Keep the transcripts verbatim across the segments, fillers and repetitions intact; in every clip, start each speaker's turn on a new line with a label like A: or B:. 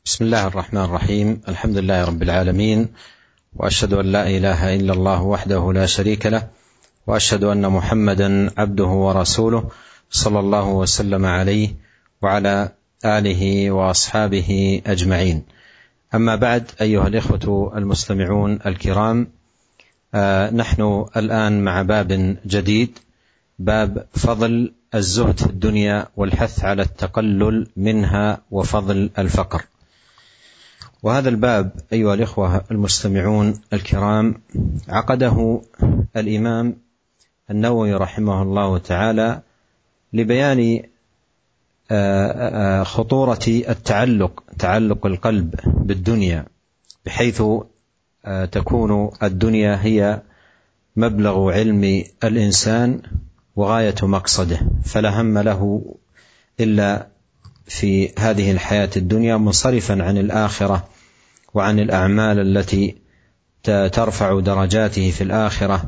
A: بسم الله الرحمن الرحيم. الحمد لله رب العالمين، وأشهد أن لا إله إلا الله وحده لا شريك له، وأشهد أن محمدا عبده ورسوله صلى الله وسلم عليه وعلى آله وأصحابه أجمعين. أما بعد، أيها الإخوة المستمعون الكرام، آه نحن الآن مع باب جديد، باب فضل الزهد في الدنيا والحث على التقلل منها وفضل الفقر. وهذا الباب أيها الإخوة المستمعون الكرام عقده الإمام النووي رحمه الله تعالى لبيان خطورة التعلق تعلق القلب بالدنيا، بحيث تكون الدنيا هي مبلغ علم الإنسان وغاية مقصده، فلا هم له إلا في هذه الحياة الدنيا، منصرفا عن الآخرة وعن الأعمال التي ترفع درجاته في الآخرة.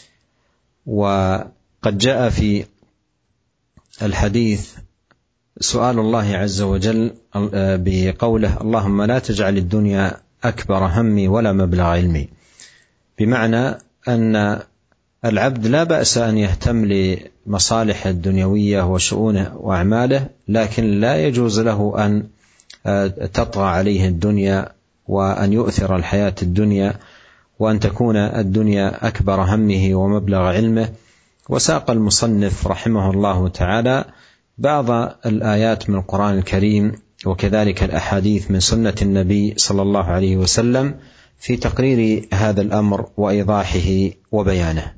A: وقد جاء في الحديث سؤال الله عز وجل بقوله: اللهم لا تجعل الدنيا أكبر همي ولا مبلغ علمي، بمعنى أن العبد لا بأس أن يهتم لمصالح الدنيوية وشؤونه وأعماله، لكن لا يجوز له أن تطغى عليه الدنيا وأن يؤثر الحياة الدنيا وأن تكون الدنيا أكبر همه ومبلغ علمه. وساق المصنف رحمه الله تعالى بعض الآيات من القرآن الكريم وكذلك الأحاديث من سنة النبي صلى الله عليه وسلم في تقرير هذا الأمر وإيضاحه وبيانه.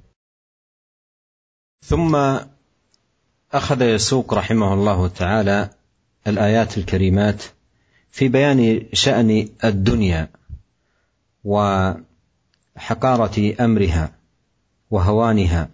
A: ثم أخذ يسوق رحمه الله تعالى الآيات الكريمات في بيان شأن الدنيا وحقارة أمرها وهوانها.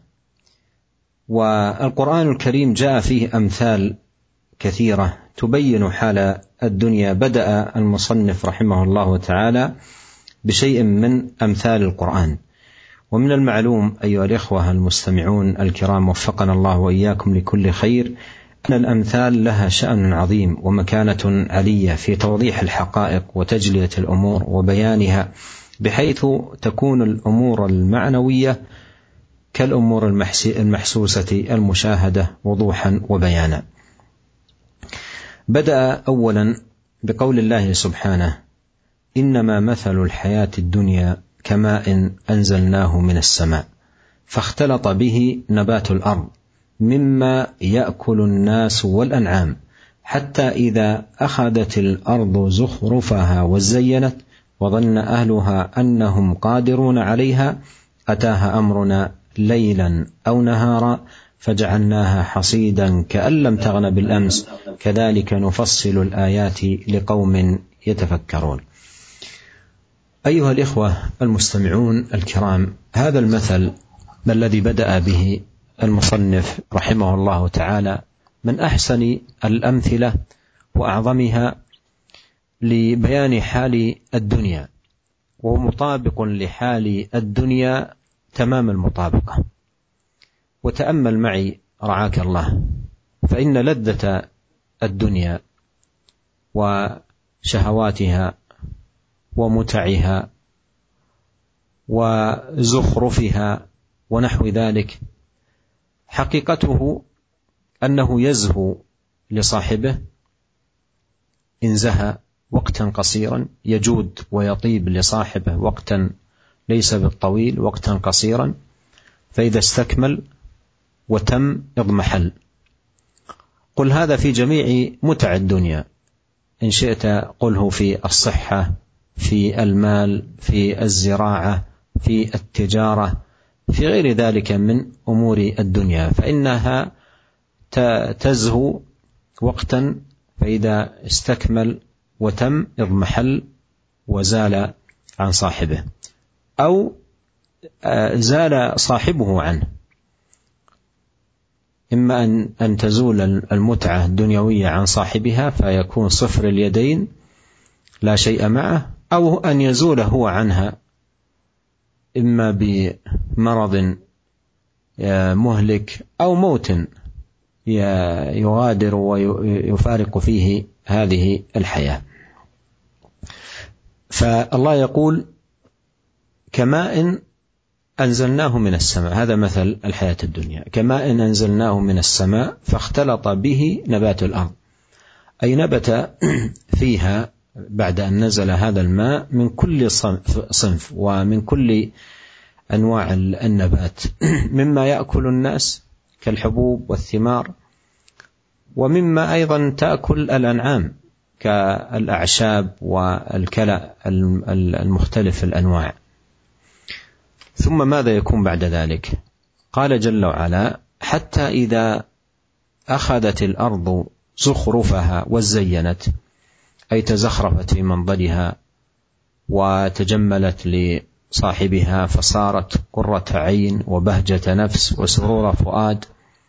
A: والقرآن الكريم جاء فيه أمثال كثيرة تبين حال الدنيا. بدأ المصنف رحمه الله تعالى بشيء من أمثال القرآن. ومن المعلوم أيها الإخوة المستمعون الكرام وفقنا الله وإياكم لكل خير أن الأمثال لها شأن عظيم ومكانة علية في توضيح الحقائق وتجلية الأمور وبيانها، بحيث تكون الأمور المعنوية كالأمور المحسوسة المشاهدة وضوحا وبيانا. بدأ أولا بقول الله سبحانه: إنما مثل الحياة الدنيا كماء أنزلناه من السماء فاختلط به نبات الأرض مما يأكل الناس والأنعام حتى إذا أخذت الأرض زخرفها وزينت وظن أهلها أنهم قادرون عليها أتاها أمرنا ليلا أو نهارا فجعلناها حصيدا كأن لم تغن بالأمس كذلك نفصل الآيات لقوم يتفكرون. أيها الإخوة المستمعون الكرام، هذا المثل الذي بدأ به المصنف رحمه الله تعالى من أحسن الأمثلة وأعظمها لبيان حال الدنيا، ومطابق لحال الدنيا تمام المطابقة. وتأمل معي رعاك الله، فإن لذة الدنيا وشهواتها ومتعها وزخرفها ونحو ذلك حقيقته أنه يزهو لصاحبه إن زهى وقتا قصيرا، يجود ويطيب لصاحبه وقتا ليس بالطويل، وقتا قصيرا، فإذا استكمل وتم اضمحل. قل هذا في جميع متع الدنيا، إن شئت قله في الصحة، في المال، في الزراعة، في التجارة، في غير ذلك من أمور الدنيا، فإنها تزهو وقتا، فإذا استكمل وتم اضمحل وزال عن صاحبه، أو زال صاحبه عنه. إما أن تزول المتعة الدنيوية عن صاحبها فيكون صفر اليدين لا شيء معه، أو أن يزول هو عنها، إما بمرض مهلك أو موت يغادر ويفارق فيه هذه الحياة. فالله يقول كماء أنزلناه من السماء، هذا مثل الحياة الدنيا، كماء أنزلناه من السماء فاختلط به نبات الأرض، أي نبت فيها بعد أن نزل هذا الماء من كل صنف ومن كل أنواع النبات، مما يأكل الناس كالحبوب والثمار، ومما أيضا تأكل الأنعام كالأعشاب والكلأ المختلف الأنواع. ثم ماذا يكون بعد ذلك؟ قال جل وعلا: حتى إذا أخذت الأرض زخرفها وزينت، أي تزخرفت في منظرها وتجملت لصاحبها، فصارت قرة عين وبهجة نفس وسرور فؤاد،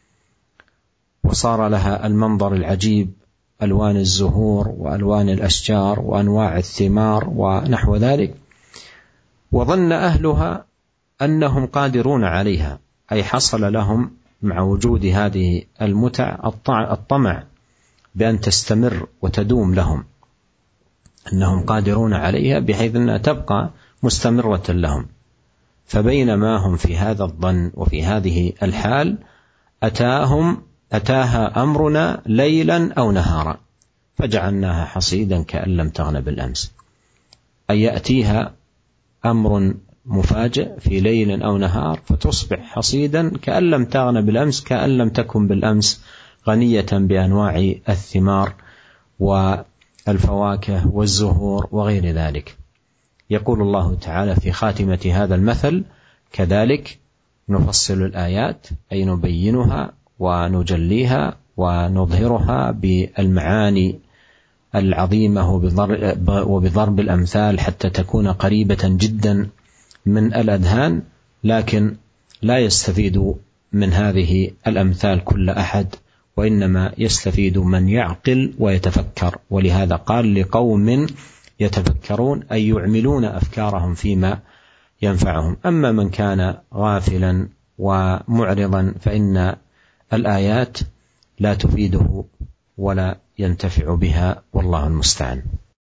A: وصار لها المنظر العجيب، ألوان الزهور وألوان الأشجار وأنواع الثمار ونحو ذلك، وظن أهلها أنهم قادرون عليها، أي حصل لهم مع وجود هذه المتع الطمع بأن تستمر وتدوم لهم، أنهم قادرون عليها بحيث أنها تبقى مستمرة لهم. فبينما هم في هذا الظن وفي هذه الحال أتاهم أتاها أمرنا ليلا أو نهارا فجعلناها حصيدا كأن لم تغن بالأمس، أي يأتيها أمر مفاجئ في ليل أو نهار فتصبح حصيدا كأن لم تغن بالأمس، كأن لم تكن بالأمس غنية بأنواع الثمار والفواكه والزهور وغير ذلك. يقول الله تعالى في خاتمة هذا المثل: كذلك نفصل الآيات، أي نبينها ونجليها ونظهرها بالمعاني العظيمة وبضرب الأمثال حتى تكون قريبة جدا من الأذهان، لكن لا يستفيد من هذه الأمثال كل أحد، وإنما يستفيد من يعقل ويتفكر. ولهذا قال: لقوم يتفكرون، أي يعملون أفكارهم فيما ينفعهم. أما من كان غافلا ومعرضا فإن الآيات لا تفيده ولا ينتفع بها، والله المستعان.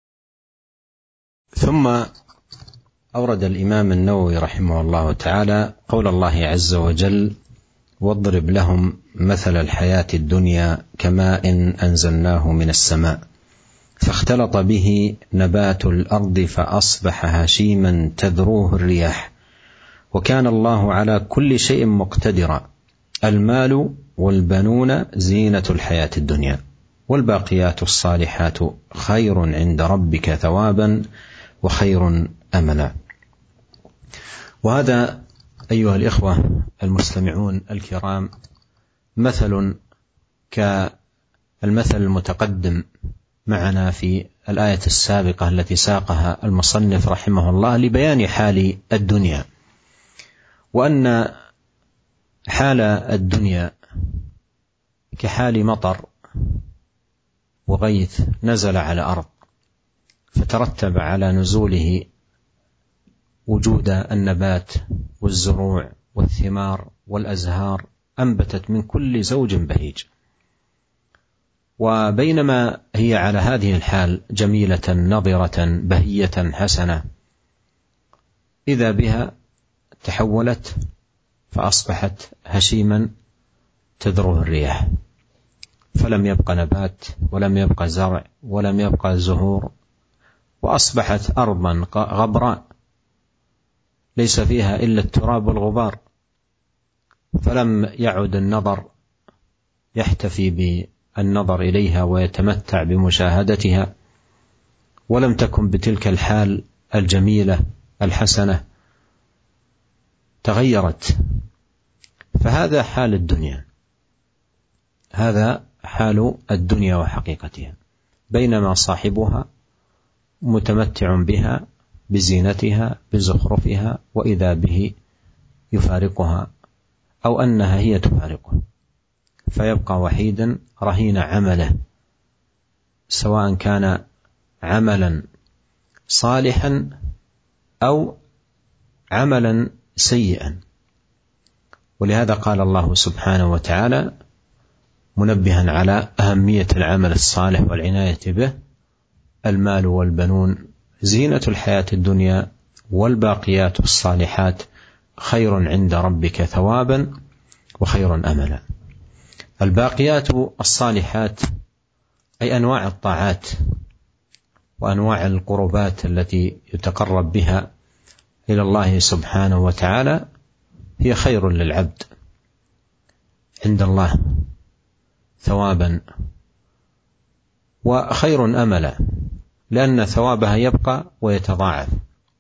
A: ثم أورد الإمام النووي رحمه الله تعالى قول الله عز وجل: واضرب لهم مثل الحياة الدنيا كماء أنزلناه من السماء فاختلط به نبات الأرض فأصبح هشيما تذروه الرياح وكان الله على كل شيء مقتدرا. المال والبنون زينة الحياة الدنيا والباقيات الصالحات خير عند ربك ثوابا وخير أملا. وهذا أيها الإخوة المستمعون الكرام مثل كالمثل المتقدم معنا في الآية السابقة التي ساقها المصنف رحمه الله لبيان حال الدنيا، وأن حال الدنيا كحال مطر وغيث نزل على أرض فترتب على نزوله وجود النبات والزروع والثمار والأزهار، أنبتت من كل زوج بهيج. وبينما هي على هذه الحال جميلة نضرة بهية حسنة، إذا بها تحولت فأصبحت هشيما تذروه الرياح، فلم يبقى نبات ولم يبقى زرع ولم يبقى زهور، وأصبحت أرضا غبراء ليس فيها إلا التراب والغبار، فلم يعد النظر يحتفي بالنظر إليها ويتمتع بمشاهدتها، ولم تكن بتلك الحال الجميلة الحسنة، تغيرت. فهذا حال الدنيا، هذا حال الدنيا وحقيقتها، بينما صاحبها متمتع بها بزينتها بزخرفها، وإذا به يفارقها أو أنها هي تفارقه، فيبقى وحيدا رهين عمله، سواء كان عملا صالحا أو عملا سيئا. ولهذا قال الله سبحانه وتعالى منبها على أهمية العمل الصالح والعناية به: المال والبنون زينة الحياة الدنيا والباقيات الصالحات خير عند ربك ثوابا وخير أملا. الباقيات الصالحات أي أنواع الطاعات وأنواع القربات التي يتقرب بها إلى الله سبحانه وتعالى هي خير للعبد عند الله ثوابا وخير أملا، لأن ثوابها يبقى ويتضاعف،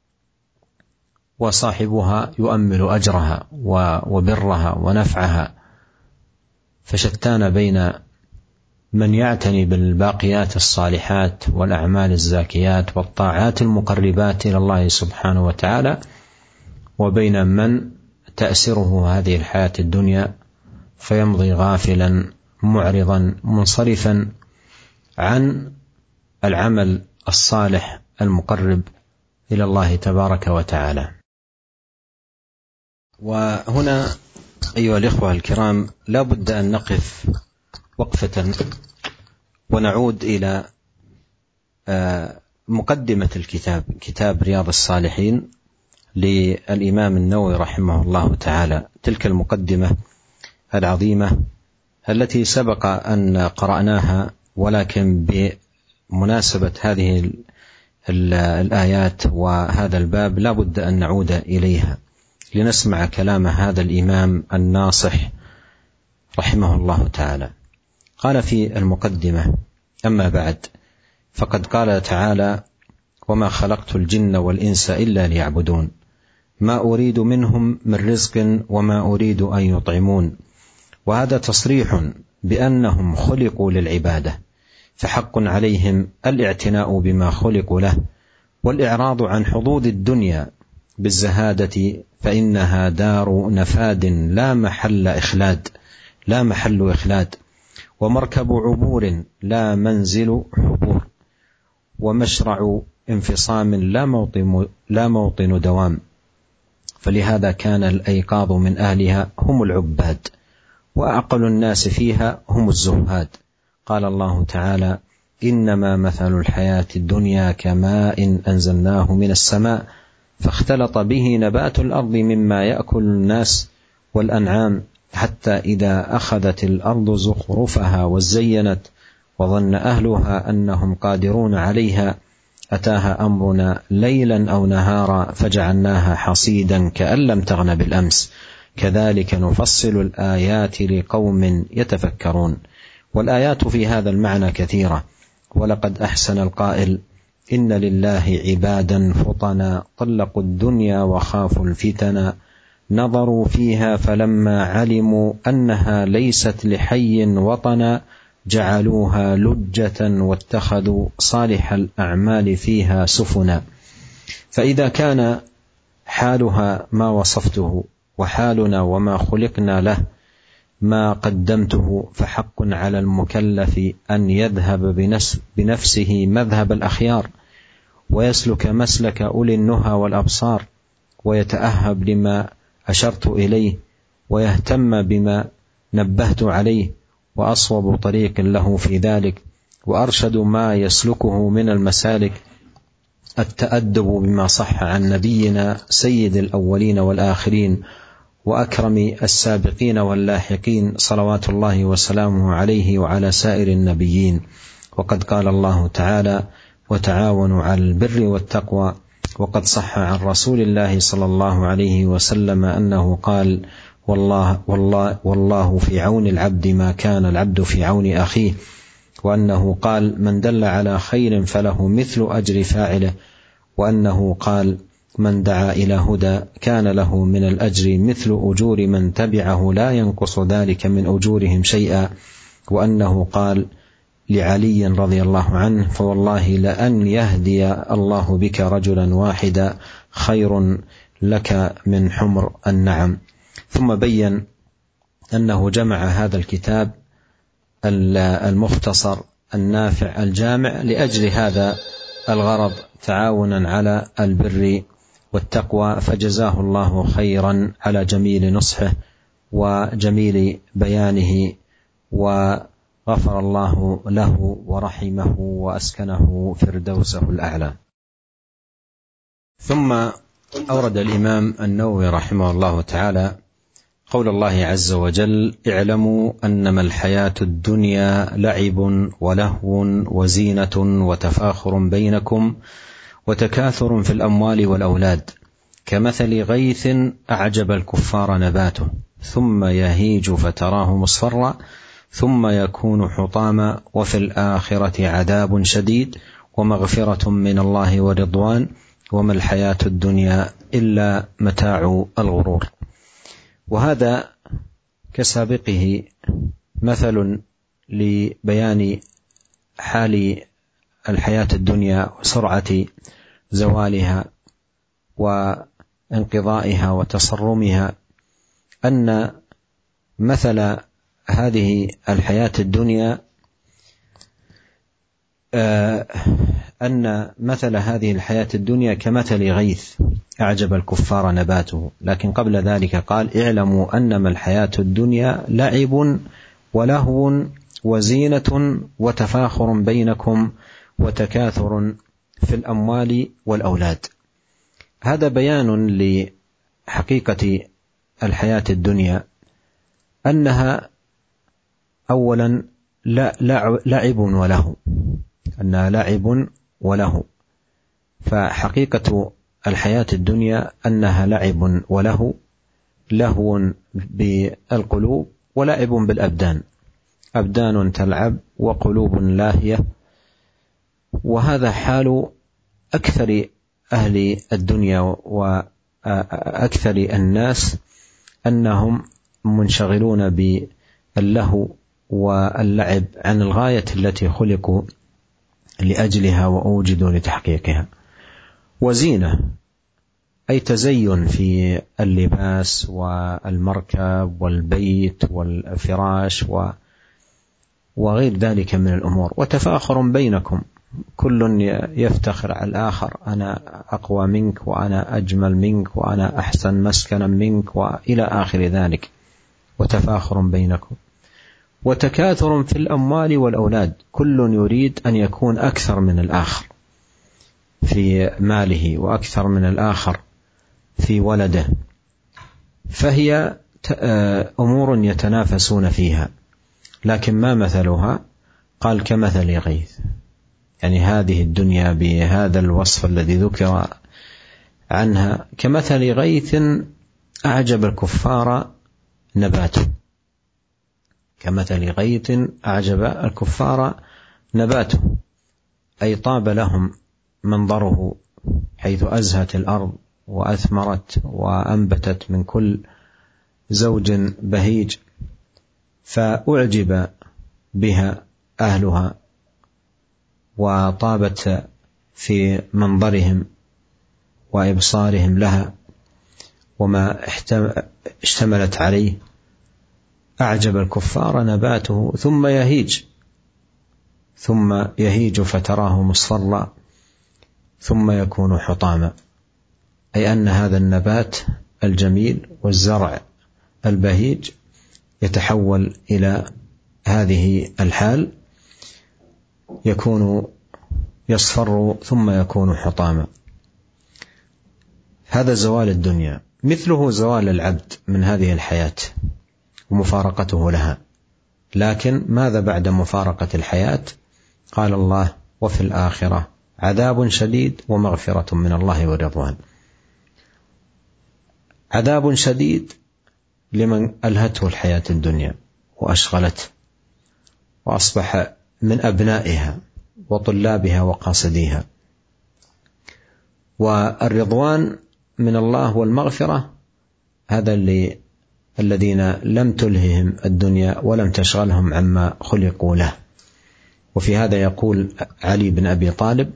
A: وصاحبها يؤمل أجرها وبرها ونفعها. فشتان بين من يعتني بالباقيات الصالحات والأعمال الزاكيات والطاعات المقربات إلى الله سبحانه وتعالى، وبين من تأسره هذه الحياة الدنيا فيمضي غافلا معرضا منصرفا عن العمل الصالح المقرب إلى الله تبارك وتعالى. وهنا أيها الإخوة الكرام لا بد أن نقف وقفة ونعود إلى مقدمة الكتاب، كتاب رياض الصالحين للإمام النووي رحمه الله تعالى. تلك المقدمة العظيمة التي سبق أن قرأناها، ولكن بمناسبة هذه الآيات وهذا الباب لا بد أن نعود إليها لنسمع كلام هذا الإمام الناصح رحمه الله تعالى. قال في المقدمة: أما بعد، فقد قال تعالى: وما خلقت الجن والإنس إلا ليعبدون ما أريد منهم من رزق وما أريد أن يطعمون. وهذا تصريح بأنهم خلقوا للعبادة، فحق عليهم الاعتناء بما خلقوا له والإعراض عن حظوظ الدنيا بالزهادة، فإنها دار نفاد لا محل إخلاد لا محل إخلاد ومركب عبور لا منزل حبور، ومشرع انفصام لا موطن, لا موطن دوام. فلهذا كان الأيقاظ من أهلها هم العباد، وأعقل الناس فيها هم الزهاد. قال الله تعالى: إنما مثل الحياة الدنيا كماء أنزلناه من السماء فاختلط به نبات الأرض مما يأكل الناس والأنعام حتى إذا أخذت الأرض زخرفها وزينت وظن أهلها أنهم قادرون عليها أتاها أمرنا ليلا أو نهارا فجعلناها حصيدا كأن لم تغن بالأمس كذلك نفصل الآيات لقوم يتفكرون. والآيات في هذا المعنى كثيرة. ولقد أحسن القائل: إن لله عبادا فطنا طلقوا الدنيا وخافوا الفتنا نظروا فيها فلما علموا أنها ليست لحي وطنا جعلوها لجة واتخذوا صالح الأعمال فيها سفنا. فإذا كان حالها ما وصفته وحالنا وما خلقنا له ما قدمته، فحق على المكلف أن يذهب بنفسه مذهب الأخيار ويسلك مسلك أولي النهى والأبصار، ويتأهب لما أشرت إليه ويهتم بما نبهت عليه، وأصوب طريق له في ذلك وأرشد ما يسلكه من المسالك التأدب بما صح عن نبينا سيد الأولين والآخرين وأكرم السابقين واللاحقين صلوات الله وسلامه عليه وعلى سائر النبيين. وقد قال الله تعالى: وتعاونوا على البر والتقوى. وقد صح عن رسول الله صلى الله عليه وسلم أنه قال: والله, والله, والله في عون العبد ما كان العبد في عون أخيه. وأنه قال: من دل على خير فله مثل أجر فاعله. وأنه قال: من دعا إلى هدى كان له من الأجر مثل أجور من تبعه لا ينقص ذلك من أجورهم شيئا. وأنه قال لعلي رضي الله عنه: فوالله لأن يهدي الله بك رجلا واحدا خير لك من حمر النعم. ثم بين أنه جمع هذا الكتاب المختصر النافع الجامع لأجل هذا الغرض، تعاونا على البر والتقوى، فجزاه الله خيرا على جميل نصحه وجميل بيانه، وغفر الله له ورحمه وأسكنه فردوسه الأعلى. ثم أورد الإمام النووي رحمه الله تعالى قول الله عز وجل: اعلموا أنما الحياة الدنيا لعب ولهو وزينة وتفاخر بينكم وتكاثر في الأموال والأولاد كمثل غيث أعجب الكفار نباته ثم يهيج فتراه مصفرا ثم يكون حطاما وفي الآخرة عذاب شديد ومغفرة من الله ورضوان وما الحياة الدنيا إلا متاع الغرور. وهذا كسابقه مثل لبيان حال الحياة الدنيا وسرعة زوالها وانقضائها وتصرمها، أن مثل هذه الحياة الدنيا أن مثل هذه الحياة الدنيا كمثل غيث أعجب الكفار نباته، لكن قبل ذلك قال: اعلموا أنما الحياة الدنيا لعب ولهو وزينة وتفاخر بينكم وتكاثر في الأموال والأولاد. هذا بيان لحقيقة الحياة الدنيا، أنها أولا لعب وله، أنها لعب وله. فحقيقة الحياة الدنيا أنها لعب وله، لهو بالقلوب ولعب بالأبدان، أبدان تلعب وقلوب لاهية. وهذا حال أكثر أهل الدنيا وأكثر الناس، أنهم منشغلون باللهو واللعب عن الغاية التي خلقوا لأجلها وأوجدوا لتحقيقها. وزينة أي تزين في اللباس والمركب والبيت والفراش وغير ذلك من الأمور. وتفاخر بينكم، كل يفتخر على الآخر، أنا أقوى منك وأنا أجمل منك وأنا أحسن مسكنا منك وإلى آخر ذلك. وتفاخر بينكم. وتكاثر في الأموال والأولاد، كل يريد أن يكون أكثر من الآخر في ماله وأكثر من الآخر في ولده، فهي أمور يتنافسون فيها. لكن ما مثلها؟ قال: كمثل غيث، يعني هذه الدنيا بهذا الوصف الذي ذكر عنها كمثل غيث أعجب الكفار نباته، كمثل غيث أعجب الكفار نباته، أي طاب لهم منظره، حيث أزهت الأرض وأثمرت وأنبتت من كل زوج بهيج، فأعجب بها أهلها وطابت في منظرهم وإبصارهم لها وما اشتملت عليه. أعجب الكفار نباته ثم يهيج ثم يهيج فتراه مصفرا ثم يكون حطاما، أي أن هذا النبات الجميل والزرع البهيج يتحول إلى هذه الحال، يكون يصفر ثم يكون حطاما. هذا زوال الدنيا. مثله زوال العبد من هذه الحياة ومفارقته لها. لكن ماذا بعد مفارقة الحياة؟ قال الله: وفي الآخرة عذاب شديد ومغفرة من الله ورضوان. عذاب شديد لمن ألهته الحياة الدنيا وأشغلته وأصبح من أبنائها وطلابها وقاصديها. والرضوان من الله والمغفرة هذا اللي الذين لم تلههم الدنيا ولم تشغلهم عما خلقوا له. وفي هذا يقول علي بن أبي طالب: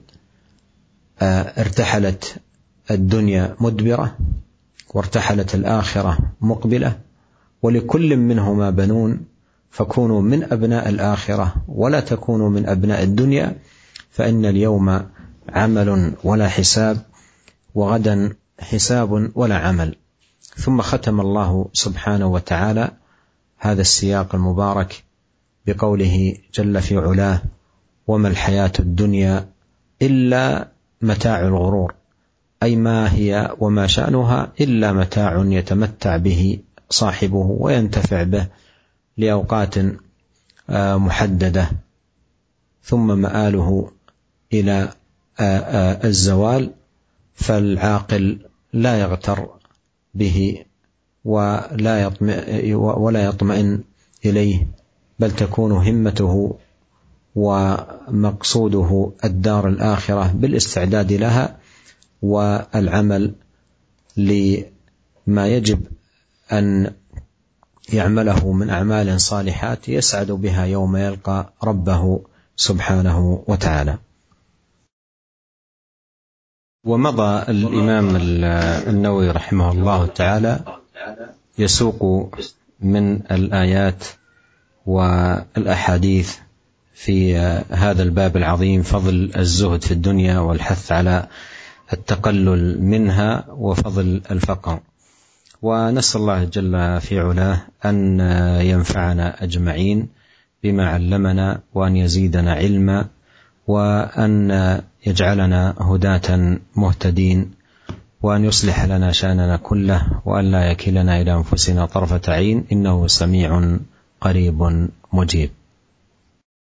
A: ارتحلت الدنيا مدبرة وارتحلت الآخرة مقبلة، ولكل منهما بنون، فكونوا من أبناء الآخرة ولا تكونوا من أبناء الدنيا، فإن اليوم عمل ولا حساب، وغدا حساب ولا عمل. ثم ختم الله سبحانه وتعالى هذا السياق المبارك بقوله جل في علاه: وما الحياة الدنيا إلا متاع الغرور، أي ما هي وما شأنها إلا متاع يتمتع به صاحبه وينتفع به لأوقات محددة، ثم مآله إلى الزوال، فالعاقل لا يغتر به ولا يطمئن, ولا يطمئن إليه، بل تكون همته ومقصوده الدار الآخرة بالاستعداد لها والعمل لما يجب أن يعمله من أعمال صالحات يسعد بها يوم يلقى ربه سبحانه وتعالى. ومضى الإمام النووي رحمه الله تعالى يسوق من الآيات والأحاديث في هذا الباب العظيم فضل الزهد في الدنيا والحث على التقلل منها وفضل الفقر، ونسأل الله جل في علاه أن ينفعنا أجمعين بما علمنا، وأن يزيدنا علما، وأن يجعلنا هداة مهتدين، وأن يصلح لنا شأننا كله، وأن لا يكلنا إلى أنفسنا طرفة عين، إنه سميع قريب مجيب.